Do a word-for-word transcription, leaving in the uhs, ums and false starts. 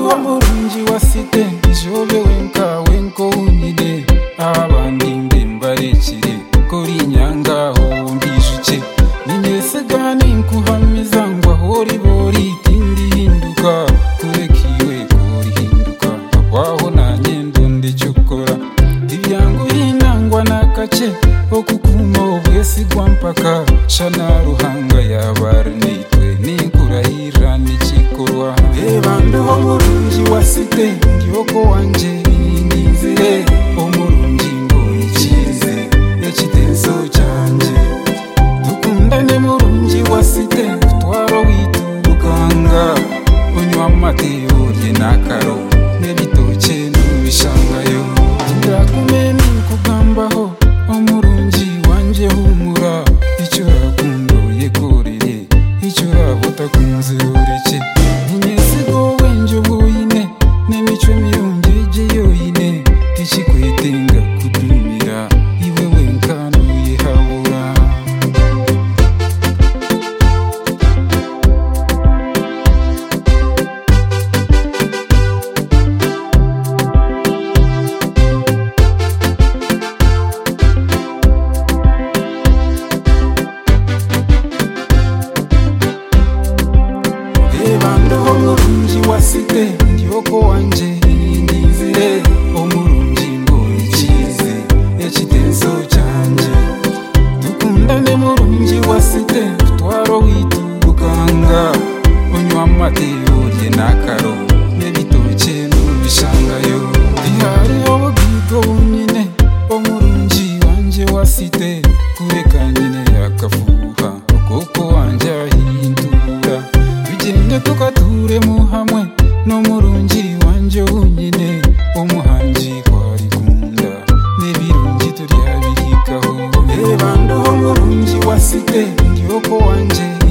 wa murungi wasite ijobe wenka wenko unyide abandi ndembarekire kuri nyangaho mbijuke ninyesegane nkuhamiza ngo ahori bori tindi hinduka kurekiwe kuri hinduka waho nanyendo ndicukora ibyangu inangwa nakace okukumo bwesigwa mpaka shana ruhanga yabarnitwe nikurahira nikikorwa ebande ho murungi wasite ndioko wanje nizire omurungi ngo ikize ekitenso cyanje dukundane murungi wasite twaro witurukanga unywa amate urye nakaro nebitoke n'ubishangayo ndakumeni kugambaho omurungi wanje humura icyo rakundoye korere icyo rabuta kunze ureke ninyesigo wenje buyine n'imico mirungeje yoyine ikikwetenga kudumira iwe wenkanuye habura ebande ho murungi wasite ndioko wanje nizire omurungi ngo ikize ekitenso cyanje dukundane murungi wasite twaro witurukanga unywa amate urye nakaro nebitoke n'ubishangayo ihari obubwigo bunyine omurungi wanje wasite kureka nyine yakafuha ukoko wanje ahindura bigende tukature muhamwe n'omurungi wanje unyine omuhangi kwarikunda nebirungi turyabihikaho ebande ho murungi wasite ndioko wanje